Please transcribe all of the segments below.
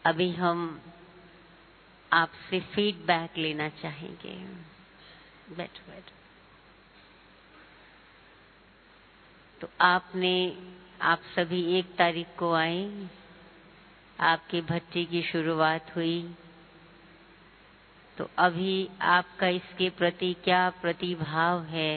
अभी हम आपसे फीडबैक लेना चाहेंगे। बैठो बैठो। तो आप सभी 1 तारीख को आए, आपकी भट्टी की शुरुआत हुई, तो अभी आपका इसके प्रति क्या प्रतिभाव है,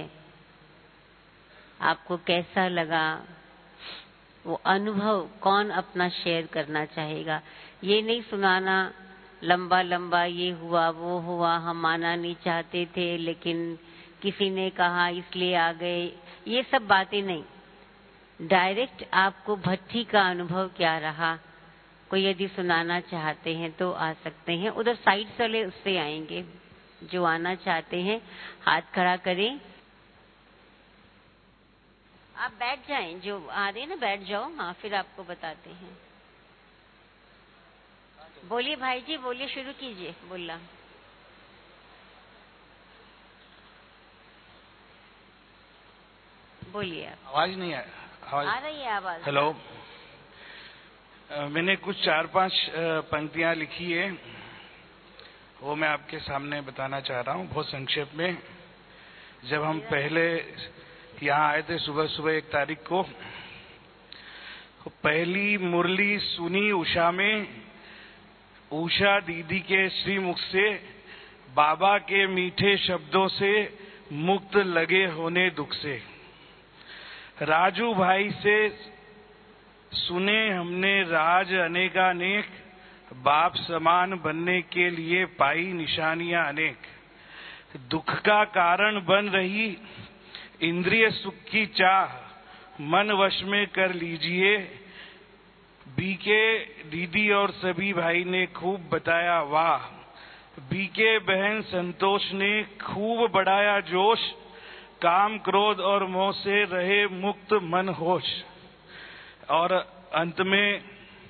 आपको कैसा लगा, वो अनुभव कौन अपना शेयर करना चाहेगा। ये नहीं सुनाना लंबा लंबा ये हुआ वो हुआ, हम आना नहीं चाहते थे लेकिन किसी ने कहा इसलिए आ गए, ये सब बातें नहीं। डायरेक्ट आपको भट्टी का अनुभव क्या रहा, कोई यदि सुनाना चाहते हैं तो आ सकते हैं। उधर साइड वाले उससे आएंगे, जो आना चाहते हैं हाथ खड़ा करें। आप बैठ जाएं, जो आ रहे हैं ना बैठ जाओ। हाँ, फिर आपको बताते हैं। बोलिए भाई जी, बोलिए, शुरू कीजिए बोलना। बोलिए आप। आवाज नहीं है? आ रही है आवाज। हेलो। मैंने कुछ 4-5 पंक्तियां लिखी है, वो मैं आपके सामने बताना चाह रहा हूँ बहुत संक्षेप में। जब हम पहले यहाँ आए थे सुबह सुबह 1 तारीख को, तो पहली मुरली सुनी उषा में, उषा दीदी के श्रीमुख से, बाबा के मीठे शब्दों से मुक्त लगे होने दुख से। राजू भाई से सुने हमने राज अनेकानेक, बाप समान बनने के लिए पाई निशानियां अनेक। दुख का कारण बन रही इंद्रिय सुख की चाह, मन वश में कर लीजिए। बीके दीदी और सभी भाई ने खूब बताया वाह, बीके बहन संतोष ने खूब बढ़ाया जोश, काम क्रोध और मोह से रहे मुक्त मन होश। और अंत में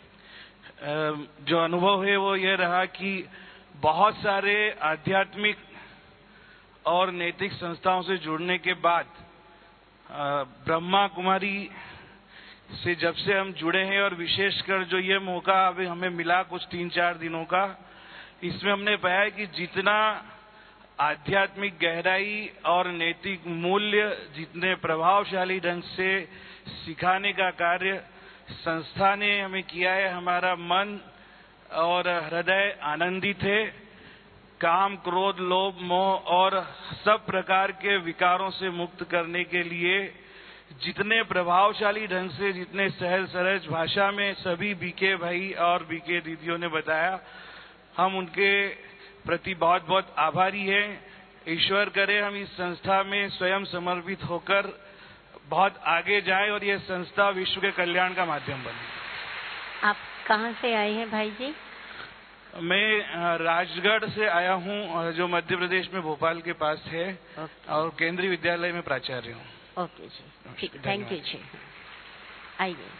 जो अनुभव है वो ये रहा कि बहुत सारे आध्यात्मिक और नैतिक संस्थाओं से जुड़ने के बाद ब्रह्मा कुमारी से जब से हम जुड़े हैं, और विशेषकर जो ये मौका अभी हमें मिला कुछ 3-4 दिनों का, इसमें हमने पाया कि जितना आध्यात्मिक गहराई और नैतिक मूल्य जितने प्रभावशाली ढंग से सिखाने का कार्य संस्था ने हमें किया है, हमारा मन और हृदय आनंदित है। काम क्रोध लोभ मोह और सब प्रकार के विकारों से मुक्त करने के लिए जितने प्रभावशाली ढंग से, जितने सहज सरल भाषा में सभी बीके भाई और बीके दीदियों ने बताया, हम उनके प्रति बहुत बहुत आभारी हैं। ईश्वर करे हम इस संस्था में स्वयं समर्पित होकर बहुत आगे जाएं और ये संस्था विश्व के कल्याण का माध्यम बने। आप कहाँ से आए हैं भाई जी? मैं राजगढ़ से आया हूँ, जो मध्य प्रदेश में भोपाल के पास है, और केंद्रीय विद्यालय में प्राचार्य हूँ। ओके जी, ठीक, थैंक यू जी। आइए,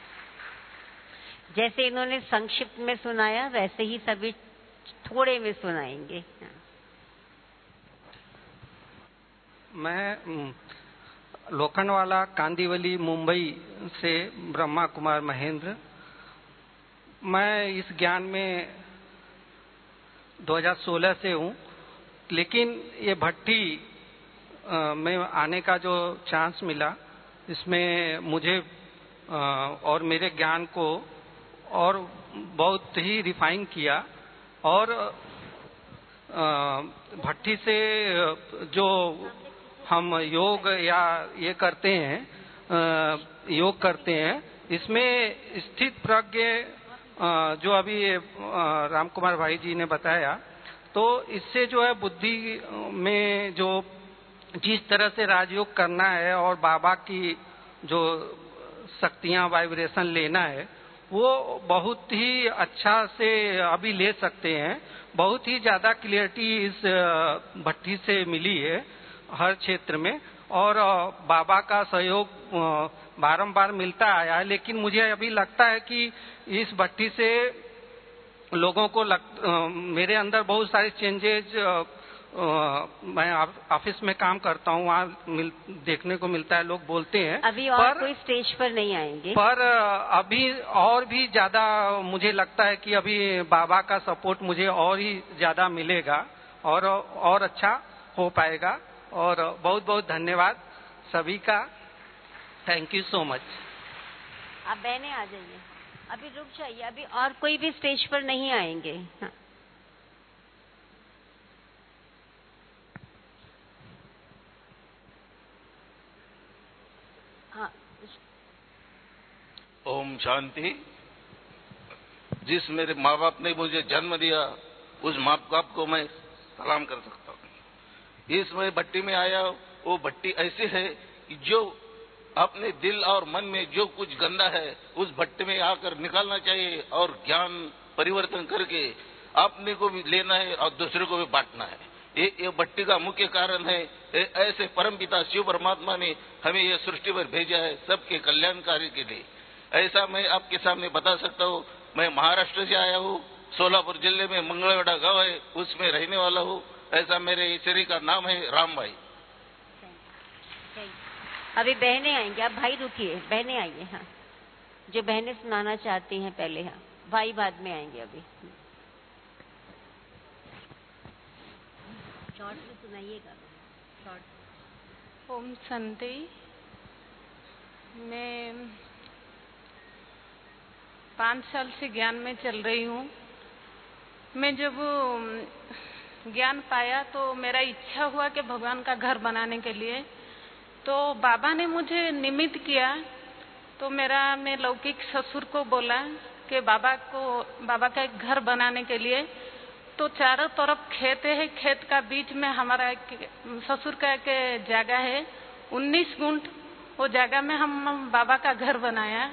जैसे इन्होंने संक्षिप्त में सुनाया वैसे ही सभी थोड़े में सुनाएंगे। मैं लोखंडवाला कांदीवली मुंबई से ब्रह्मा कुमार महेंद्र। मैं इस ज्ञान में 2016 से हूँ, लेकिन ये भट्टी में आने का जो चांस मिला, इसमें मुझे और मेरे ज्ञान को और बहुत ही रिफाइन किया। और भट्टी से जो हम योग या ये करते हैं, योग करते हैं, इसमें स्थित प्रज्ञ जो अभी राम कुमार भाई जी ने बताया, तो इससे जो है बुद्धि में जो जिस तरह से राजयोग करना है और बाबा की जो शक्तियां वाइब्रेशन लेना है, वो बहुत ही अच्छा से अभी ले सकते हैं। बहुत ही ज्यादा क्लियरिटी इस भट्टी से मिली है हर क्षेत्र में, और बाबा का सहयोग बारंबार मिलता आया है। लेकिन मुझे अभी लगता है कि इस भट्टी से लोगों को मेरे अंदर बहुत सारे चेंजेस मैं ऑफिस में काम करता हूँ, वहाँ देखने को मिलता है, लोग बोलते हैं। अभी और कोई स्टेज पर नहीं आएंगे, पर अभी और भी ज्यादा मुझे लगता है कि अभी बाबा का सपोर्ट मुझे और ही ज्यादा मिलेगा और अच्छा हो पाएगा। और बहुत बहुत धन्यवाद सभी का। Thank you so much. आप बहनें आ जाइए, अभी रुक जाइए, अभी और कोई भी स्टेज पर नहीं आएंगे। हाँ। हाँ। ओम शांति। जिस मेरे माँ बाप ने मुझे जन्म दिया उस माँ बाप को मैं सलाम कर सकता हूँ। इस मैं भट्टी में आया, वो भट्टी ऐसी है कि जो अपने दिल और मन में जो कुछ गंदा है उस भट्टी में आकर निकालना चाहिए और ज्ञान परिवर्तन करके अपने को भी लेना है और दूसरे को भी बांटना है। ये भट्टी का मुख्य कारण है। ऐसे परमपिता शिव परमात्मा ने हमें ये सृष्टि पर भेजा है सबके कल्याणकारी के लिए। ऐसा मैं आपके सामने बता सकता हूँ। मैं महाराष्ट्र से आया हूँ, सोलापुर जिले में मंगलवेढ़ा गांव है, उसमें रहने वाला हूँ। ऐसा मेरे शरीर का नाम है राम भाई। अभी बहनें आएंगे, आप भाई रुकिए, बहनें आइए। हाँ, जो बहनें सुनाना चाहती हैं पहले, हाँ, भाई बाद में आएंगे। अभी शॉर्ट में सुनाइएगा, शॉर्ट। ओम शांति। मैं 5 साल से ज्ञान में चल रही हूँ। मैं जब ज्ञान पाया तो मेरा इच्छा हुआ कि भगवान का घर बनाने के लिए, तो बाबा ने मुझे निमित्त किया। तो मैं लौकिक ससुर को बोला कि बाबा का एक घर बनाने के लिए। तो चारों तरफ खेत है, खेत का बीच में हमारा ससुर का एक जगह है 19 गुंठ। वो जगह में हम बाबा का घर बनाया।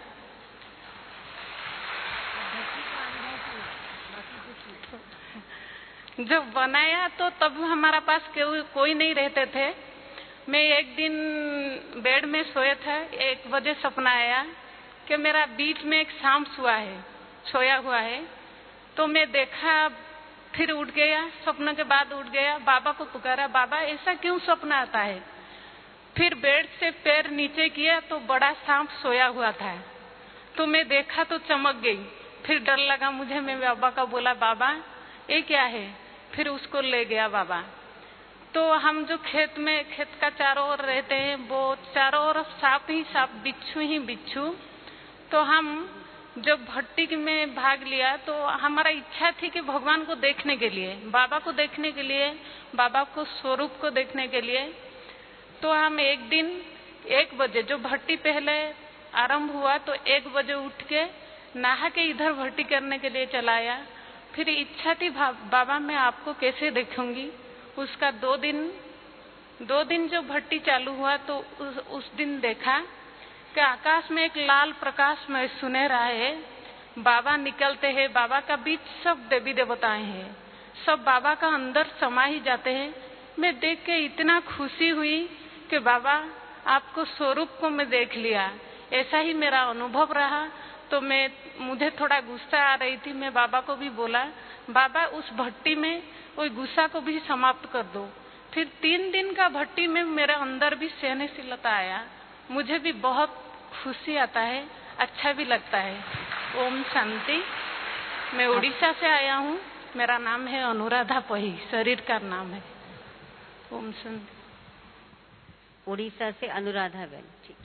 जब बनाया तो तब हमारा पास कोई नहीं रहते थे। मैं एक दिन बेड में सोया था, 1 बजे सपना आया कि मेरा बीच में एक सांप सोया हुआ है। तो मैं देखा, फिर उठ गया, सपने के बाद उठ गया, बाबा को पुकारा, बाबा ऐसा क्यों सपना आता है। फिर बेड से पैर नीचे किया तो बड़ा सांप सोया हुआ था। तो मैं देखा तो चमक गई। फिर डर लगा मुझे। मैं बाबा का बोला, बाबा ये क्या है। फिर उसको ले गया बाबा। तो हम जो खेत का चारों ओर रहते हैं, वो चारों ओर सांप ही सांप, बिच्छू ही बिच्छू। तो हम जब भट्टी में भाग लिया तो हमारा इच्छा थी कि भगवान को देखने के लिए, बाबा को देखने के लिए, बाबा को स्वरूप को देखने के लिए। तो हम एक दिन 1 बजे, जो भट्टी पहले आरंभ हुआ, तो 1 बजे उठ के नहा के इधर भट्टी करने के लिए चलाया। फिर इच्छा थी बाबा मैं आपको कैसे देखूंगी। उसका 2 दिन जो भट्टी चालू हुआ तो उस दिन देखा कि आकाश में एक लाल प्रकाश में सुनहरा है। बाबा निकलते हैं, बाबा का बीच सब देवी देवताएं हैं, सब बाबा का अंदर समा ही जाते हैं। मैं देख के इतना खुशी हुई कि बाबा आपको स्वरूप को मैं देख लिया। ऐसा ही मेरा अनुभव रहा। तो मुझे थोड़ा गुस्सा आ रही थी। मैं बाबा को भी बोला, बाबा उस भट्टी में कोई गुस्सा को भी समाप्त कर दो। फिर 3 दिन का भट्टी में मेरे अंदर भी सहनशीलता आया। मुझे भी बहुत खुशी आता है, अच्छा भी लगता है। ओम शांति। मैं उड़ीसा से आया हूँ। मेरा नाम है अनुराधा पही, शरीर का नाम है। ओम शांति। उड़ीसा से अनुराधा बहन, ठीक।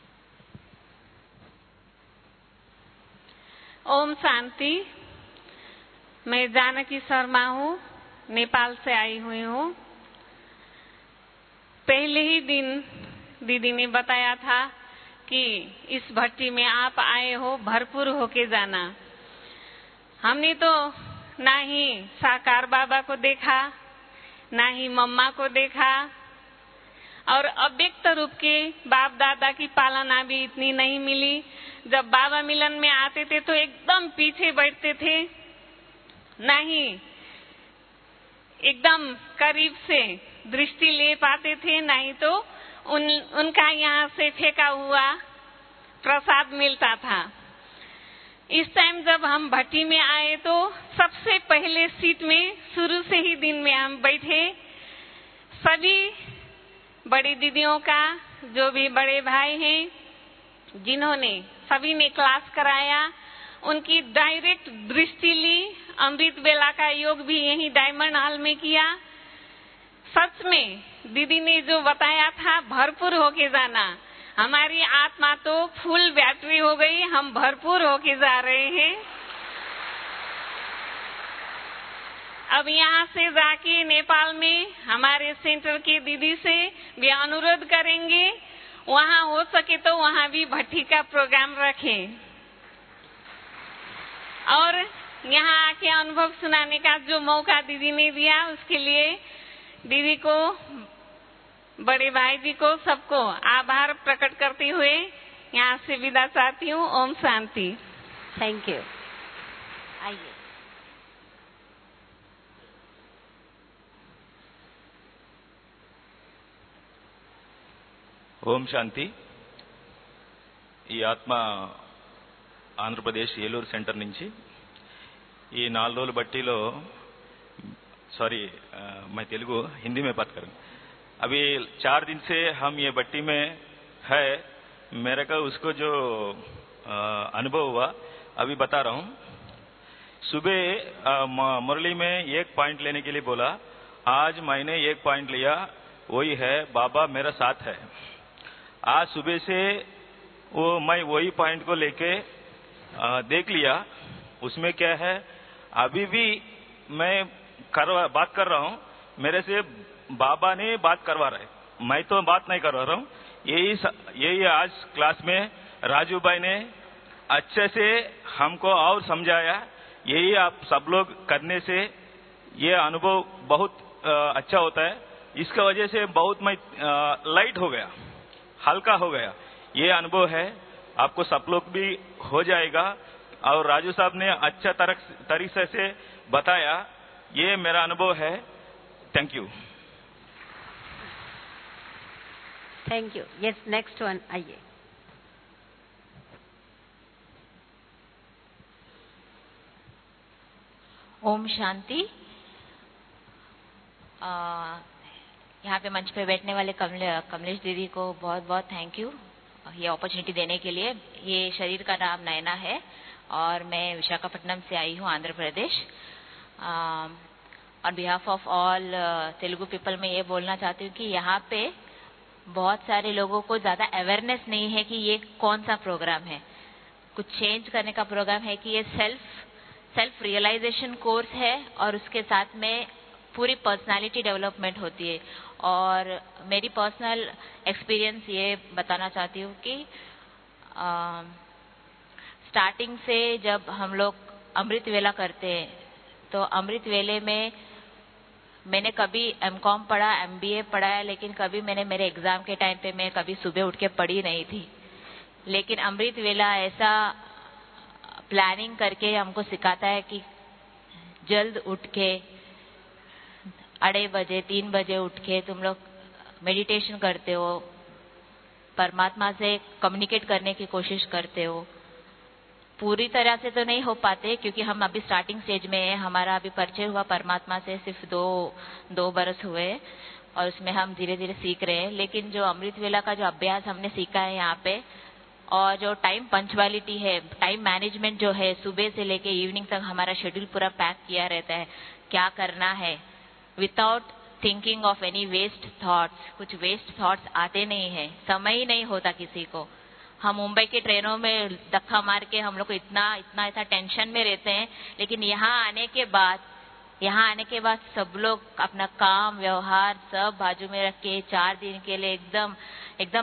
ओम शांति। मैं जानकी शर्मा हूँ, नेपाल से आई हुई हूँ। पहले ही दिन दीदी ने बताया था कि इस भट्टी में आप आए हो, भरपूर होके जाना। हमने तो ना ही साकार बाबा को देखा, ना ही मम्मा को देखा, और अव्यक्त रूप के बाप दादा की पालना भी इतनी नहीं मिली। जब बाबा मिलन में आते थे तो एकदम पीछे बैठते थे, नहीं एकदम करीब से दृष्टि ले पाते थे, नहीं तो उनका यहाँ से फेंका हुआ प्रसाद मिलता था। इस टाइम जब हम भट्टी में आए तो सबसे पहले सीट में शुरू से ही दिन में हम बैठे। सभी बड़ी दीदियों का, जो भी बड़े भाई हैं, जिन्होंने सभी ने क्लास कराया, उनकी डायरेक्ट दृष्टि ली। अमृत वेला का योग भी यही डायमंड हॉल में किया। सच में दीदी ने जो बताया था, भरपूर होके जाना। हमारी आत्मा तो फुल बैटरी हो गई, हम भरपूर होके जा रहे हैं। अब यहाँ से जाके नेपाल में हमारे सेंटर की दीदी से भी अनुरोध करेंगे, वहाँ हो सके तो वहाँ भी भट्टी का प्रोग्राम रखें। और यहाँ आके अनुभव सुनाने का जो मौका दीदी ने दिया, उसके लिए दीदी को, बड़े भाई जी को, सबको आभार प्रकट करते हुए यहाँ से विदा चाहती हूँ। ओम शांति। Thank you. आइए। ఓం శాంతి. ఈ ఆత్మ ఆంధ్రప్రదేశ్ ఏలూరు సెంటర్ నుంచి ఈ 4 రోజుల బట్టీలో, सॉरी मैं तेलुगु हिंदी में बात करूँ। अभी 4 दिन से हम ये बट्टी में है। मेरे को उसको जो अनुभव हुआ अभी बता रहा हूँ। सुबह मुरली में एक पॉइंट लेने के लिए बोला, आज मैंने एक पॉइंट लिया, वही है बाबा मेरा साथ है। आज सुबह से मैं वही पॉइंट को लेके देख लिया। उसमें क्या है, अभी भी मैं बात कर रहा हूँ, मेरे से बाबा ने बात करवा रहे, मैं तो बात नहीं करवा रहा हूँ। यही आज क्लास में राजू भाई ने अच्छे से हमको और समझाया। यही आप सब लोग करने से ये अनुभव बहुत अच्छा होता है। इसका वजह से बहुत मैं लाइट हो गया, हल्का हो गया। ये अनुभव है, आपको सब लोग भी हो जाएगा। और राजू साहब ने अच्छा तरीके से बताया, ये मेरा अनुभव है। Thank you. Thank you. Yes, next one आइए। ओम शांति। यहाँ पे मंच पे बैठने वाले कमलेश दीदी को बहुत बहुत थैंक यू ये अपॉर्चुनिटी देने के लिए। ये शरीर का नाम नयना है और मैं विशाखापट्टनम से आई हूँ, Andhra Pradesh. On behalf of all Telugu people मैं ये बोलना चाहती हूँ कि यहाँ पे बहुत सारे लोगों को ज्यादा अवेयरनेस नहीं है कि ये कौन सा प्रोग्राम है, कुछ चेंज करने का प्रोग्राम है, कि ये सेल्फ रियलाइजेशन कोर्स है और उसके साथ में पूरी पर्सनालिटी डेवलपमेंट होती है। और मेरी पर्सनल एक्सपीरियंस ये बताना चाहती हूँ कि स्टार्टिंग से जब हम लोग अमृत वेला करते हैं तो अमृत वेले में मैंने कभी एमकॉम पढ़ा, एमबीए पढ़ा है, लेकिन कभी मैंने मेरे एग्जाम के टाइम पे मैं कभी सुबह उठ के पढ़ी नहीं थी। लेकिन अमृत वेला ऐसा प्लानिंग करके हमको सिखाता है कि जल्द उठ के 2:30 बजे 3 बजे उठ के तुम लोग मेडिटेशन करते हो, परमात्मा से कम्युनिकेट करने की कोशिश करते हो। पूरी तरह से तो नहीं हो पाते क्योंकि हम अभी स्टार्टिंग स्टेज में है। हमारा अभी परिचय हुआ परमात्मा से सिर्फ 2 बरस हुए और उसमें हम धीरे धीरे सीख रहे हैं। लेकिन जो अमृत वेला का जो अभ्यास हमने सीखा है यहाँ पे, और जो टाइम पंक्चुअलिटी है, टाइम मैनेजमेंट जो है, सुबह से लेके इवनिंग तक हमारा शेड्यूल पूरा पैक किया रहता है, क्या करना है, without thinking of any waste thoughts. कुछ वेस्ट थॉट्स आते नहीं है, समय ही नहीं होता किसी को। हम मुंबई के ट्रेनों में धक्का मार के हम लोग को इतना टेंशन में रहते हैं, लेकिन यहाँ आने के बाद सब लोग अपना काम व्यवहार सब बाजू में रख के 4 दिन के लिए एकदम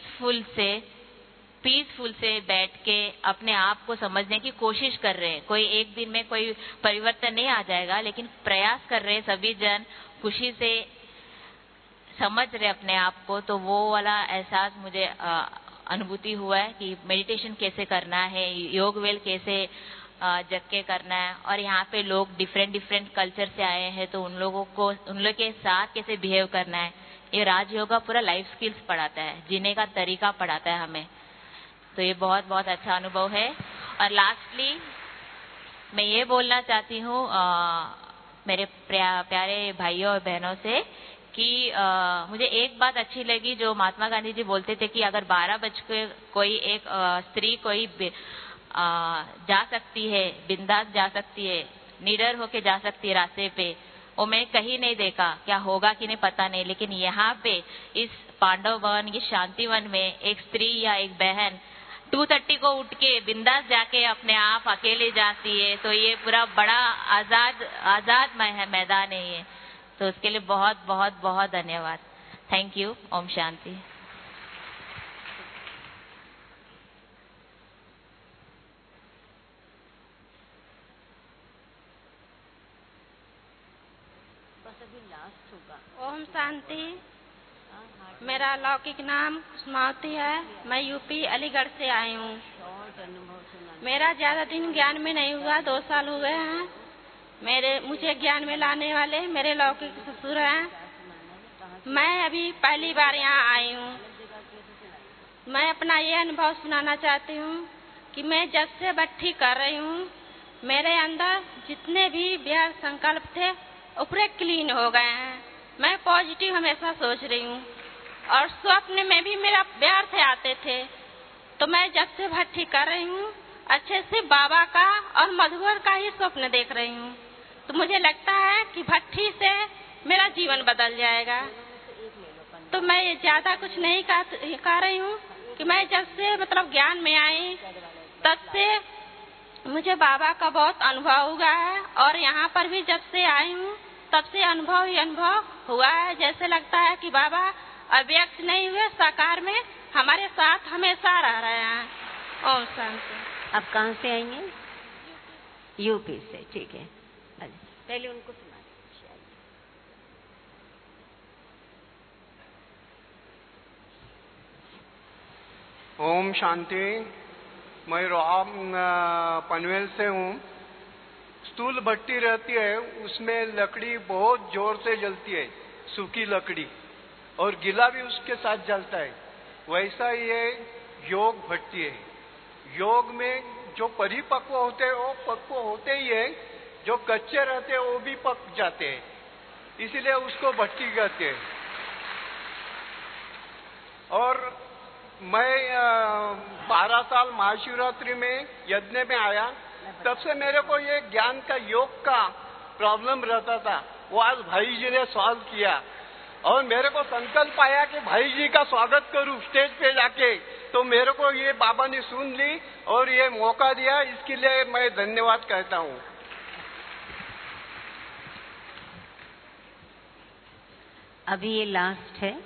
पीसफुल से बैठ के अपने आप को समझने की कोशिश कर रहे हैं। कोई एक दिन में कोई परिवर्तन नहीं आ जाएगा, लेकिन प्रयास कर रहे हैं सभी जन, खुशी से समझ रहे अपने आप को। तो वो वाला एहसास मुझे अनुभूति हुआ है कि मेडिटेशन कैसे करना है, योग वेल कैसे जग के करना है। और यहाँ पे लोग डिफरेंट कल्चर से आए हैं, तो उन लोग के साथ कैसे बिहेव करना है। ये राजयोगा पूरा लाइफ स्किल्स पढ़ाता है, जीने का तरीका पढ़ाता है हमें। तो ये बहुत बहुत अच्छा अनुभव है। और लास्टली मैं ये बोलना चाहती हूँ मेरे प्यारे भाइयों और बहनों से कि मुझे एक बात अच्छी लगी जो महात्मा गांधी जी बोलते थे कि अगर 12 बज के कोई एक स्त्री कोई जा सकती है, बिंदास जा सकती है, निडर होके जा सकती है रास्ते पे, वो मैं कहीं नहीं देखा, क्या होगा कि नहीं पता नहीं, लेकिन यहाँ पे इस पांडव वन, ये शांति वन में एक स्त्री या एक बहन 2:30 को उठ के बिंदास जाके अपने आप अकेले जाती है, तो ये पूरा बड़ा आजाद मैदान है ये। तो उसके लिए बहुत बहुत बहुत धन्यवाद। Thank you. ओम शांति। ओम शांति। मेरा लौकिक नाम कुसुमावती है। मैं यूपी अलीगढ़ से आई हूँ। मेरा ज्यादा दिन ज्ञान में नहीं हुआ, 2 साल हुए हैं। मुझे ज्ञान में लाने वाले मेरे लौकिक ससुर हैं। मैं अभी पहली बार यहाँ आई हूँ। मैं अपना ये अनुभव सुनाना चाहती हूँ कि मैं जब से भट्ठी कर रही हूँ, मेरे अंदर जितने भी व्यर्थ संकल्प थे ऊपरे क्लीन हो गए हैं। मैं पॉजिटिव हमेशा सोच रही हूँ और स्वप्न में भी मेरा व्यर्थ आते थे। तो मैं जब से भट्ठी कर रही हूँ अच्छे से बाबा का और मधुवर का ही स्वप्न देख रही हूँ। तो मुझे लगता है कि भट्ठी से मेरा जीवन बदल जाएगा। तो मैं ये ज्यादा कुछ नहीं कह रही हूँ कि मैं जब से मतलब ज्ञान में आई तब से मुझे बाबा का बहुत अनुभव हुआ है और यहाँ पर भी जब से आई हूँ तब से अनुभव ही अनुभव हुआ है। जैसे लगता है कि बाबा अव्यक्त नहीं हुए, साकार में हमारे साथ हमेशा रह रहे हैं। ओम शांति। आप कहाँ से आएंगे? यूपी से। ठीक है, पहले उनको सुना। ओम शांति। मैं रोहा पनवेल से हूँ। स्टूल भट्टी रहती है, उसमें लकड़ी बहुत जोर से जलती है, सूखी लकड़ी, और गीला भी उसके साथ जलता है। वैसा ये योग भट्टी है। योग में जो परिपक्व होते हैं वो पक्व होते ही है, जो कच्चे रहते हैं वो भी पक जाते हैं, इसीलिए उसको भट्टी कहते हैं। और मैं 12 साल महाशिवरात्रि में यज्ञ में आया, तब से मेरे को ये ज्ञान का योग का प्रॉब्लम रहता था। वो आज भाई जी ने सॉल्व किया और मेरे को संकल्प आया कि भाई जी का स्वागत करूं स्टेज पे जाके। तो मेरे को ये बाबा ने सुन ली और ये मौका दिया, इसके लिए मैं धन्यवाद कहता हूँ। अभी ये लास्ट है।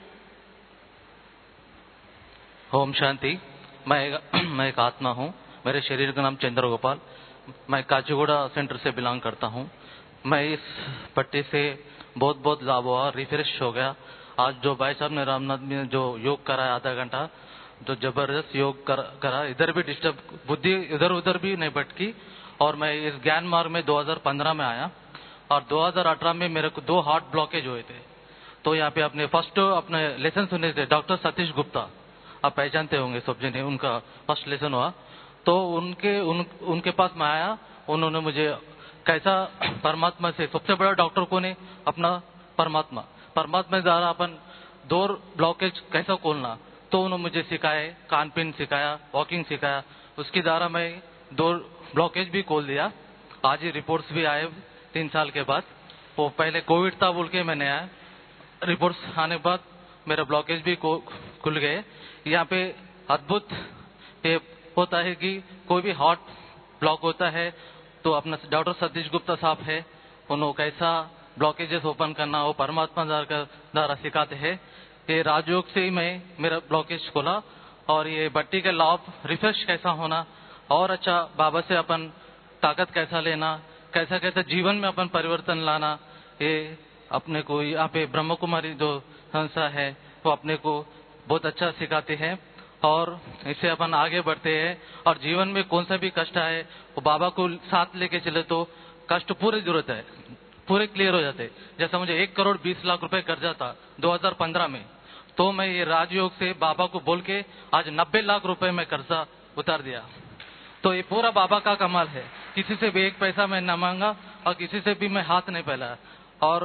ओम शांति। मैं एक आत्मा हूँ। मेरे शरीर का नाम चंद्र गोपाल। मैं काचीगुड़ा सेंटर से बिलोंग करता हूँ। मैं इस पट्टी से बहुत लाभ हुआ, रिफ्रेश हो गया। आज जो भाई साहब ने रामनाथ में जो योग कराया आधा घंटा, जो जबरदस्त योग करा, इधर भी डिस्टर्ब बुद्धि इधर उधर भी नहीं भटकी। और मैं इस ज्ञान मार्ग में 2015 में आया और 2018 में मेरे को 2 हार्ट ब्लॉकेज हुए थे। तो यहाँ पे अपने फर्स्ट अपने लेसन सुने थे, डॉक्टर सतीश गुप्ता, आप पहचानते होंगे सब जने, उनका फर्स्ट लेसन हुआ। तो उनके पास मैं आया। उन्होंने मुझे कैसा परमात्मा से सबसे बड़ा डॉक्टर कौन है? अपना परमात्मा द्वारा अपन डोर ब्लॉकेज कैसा खोलना, तो उन्होंने मुझे सिखाए, कान पिन सिखाया, वॉकिंग सिखाया। उसके द्वारा मैं डोर ब्लॉकेज भी खोल दिया। आज ही रिपोर्ट्स भी आए 3 साल के बाद। वो पहले कोविड था बोल के मैंने आया, रिपोर्ट्स आने के बाद मेरा ब्लॉकेज भी खुल गए। यहाँ पे अद्भुत ये होता है कि कोई भी हार्ट ब्लॉक होता है तो अपना डॉक्टर सतीश गुप्ता साहब है, उन्होंने कैसा ब्लॉकेजेस ओपन करना वो परमात्मा द्वारा सिखाते हैं। ये राजयोग से ही मैं मेरा ब्लॉकेज खोला और ये भट्टी के लाभ रिफ्रेश कैसा होना और अच्छा बाबा से अपन ताकत कैसा लेना, कैसा कैसा जीवन में अपन परिवर्तन लाना, ये अपने को यहाँ पे ब्रह्म कुमारी जो संस्था है वो अपने को बहुत अच्छा सिखाते हैं और इससे अपन आगे बढ़ते हैं। और जीवन में कौन सा भी कष्ट आए वो बाबा को साथ लेके चले तो कष्ट पूरी जरूरत है, पूरे क्लियर हो जाते। जैसा मुझे 1 करोड़ 20 लाख रुपए कर्जा था 2015 में, तो मैं ये राजयोग से बाबा को बोल के आज 90 लाख रुपए में कर्जा उतार दिया। तो ये पूरा बाबा का कमाल है। किसी से भी 1 पैसा मैं न मांगा और किसी से भी मैं हाथ नहीं फैलाया और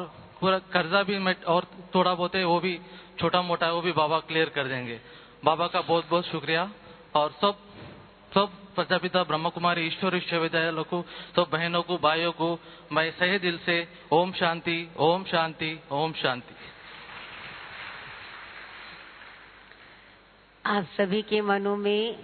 पूरा कर्जा भी मैं और थोड़ा बहुत है वो भी छोटा मोटा है वो भी बाबा क्लियर कर देंगे। बाबा का बहुत बहुत शुक्रिया। और सब प्रजापिता ब्रह्म कुमारी ईश्वर विश्वविद्यालय को सब बहनों को भाइयों को मैं सही दिल से ओम शांति ओम शांति ओम शांति। आप सभी के मनों में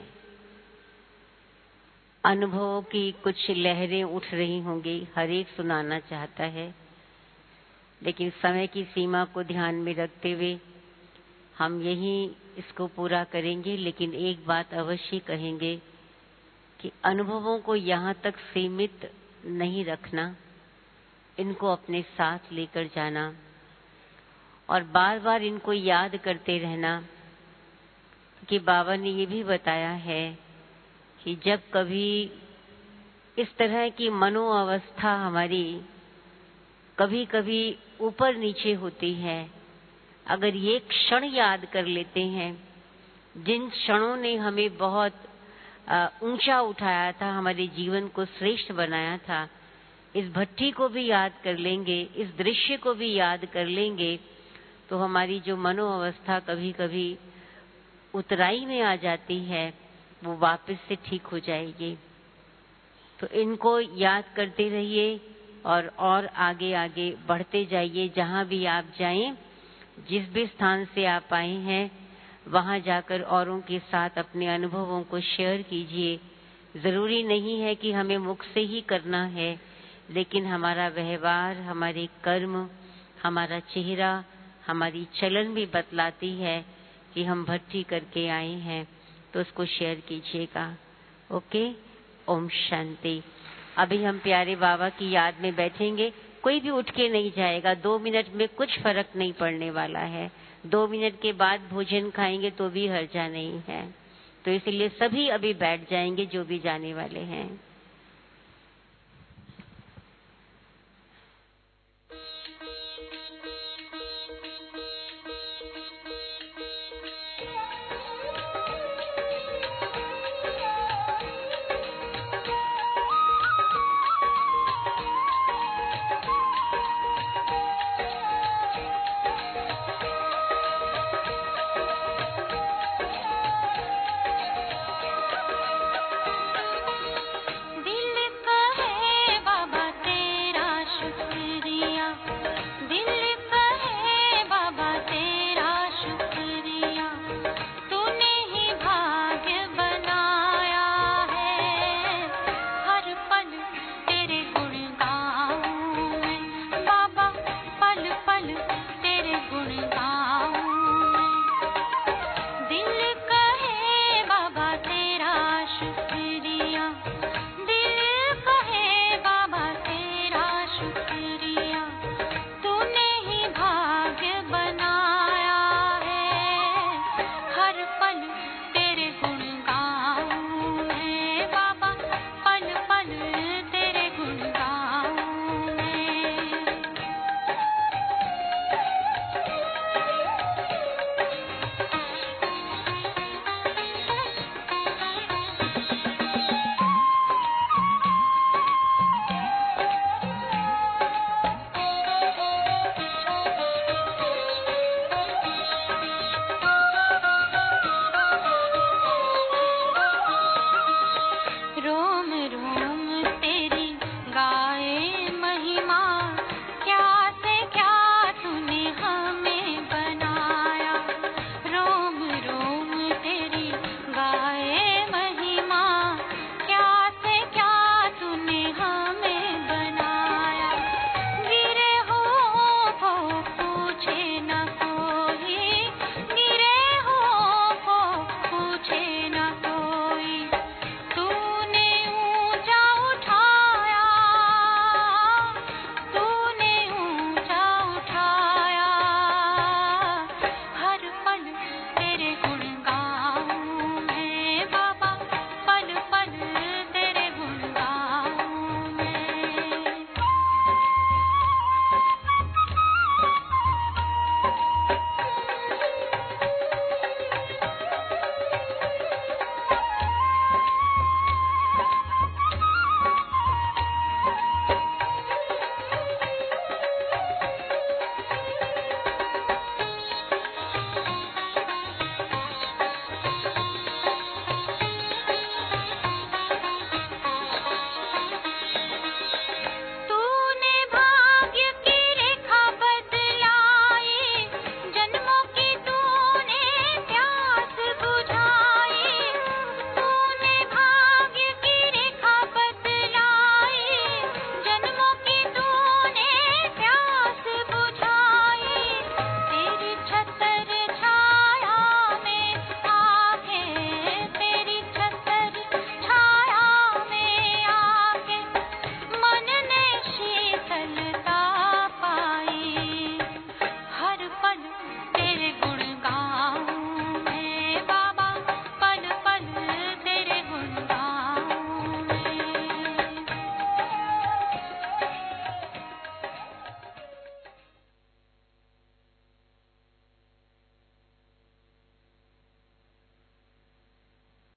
अनुभवों की कुछ लहरें उठ रही होंगी। हर एक सुनाना चाहता है, लेकिन समय की सीमा को ध्यान में रखते हुए हम यही इसको पूरा करेंगे। लेकिन एक बात अवश्य कहेंगे कि अनुभवों को यहाँ तक सीमित नहीं रखना, इनको अपने साथ लेकर जाना और बार बार इनको याद करते रहना कि बाबा ने ये भी बताया है कि जब कभी इस तरह की मनोअवस्था हमारी कभी कभी ऊपर नीचे होती है, अगर ये क्षण याद कर लेते हैं जिन क्षणों ने हमें बहुत ऊंचा उठाया था, हमारे जीवन को श्रेष्ठ बनाया था, इस भट्टी को भी याद कर लेंगे, इस दृश्य को भी याद कर लेंगे, तो हमारी जो मनोअवस्था कभी कभी उतराई में आ जाती है वो वापस से ठीक हो जाएगी। तो इनको याद करते रहिए और आगे आगे बढ़ते जाइए। जहाँ भी आप जाएं, जिस भी स्थान से आप आए हैं, वहाँ जाकर औरों के साथ अपने अनुभवों को शेयर कीजिए। जरूरी नहीं है कि हमें मुख से ही करना है, लेकिन हमारा व्यवहार, हमारे कर्म, हमारा चेहरा, हमारी चलन भी बतलाती है कि हम भक्ति करके आए हैं, तो उसको शेयर कीजिएगा। ओके, ओम शांति। अभी हम प्यारे बाबा की याद में बैठेंगे। कोई भी उठ के नहीं जाएगा। 2 मिनट में कुछ फर्क नहीं पड़ने वाला है। 2 मिनट के बाद भोजन खाएंगे तो भी हर्जा नहीं है। तो इसलिए सभी अभी बैठ जाएंगे जो भी जाने वाले हैं।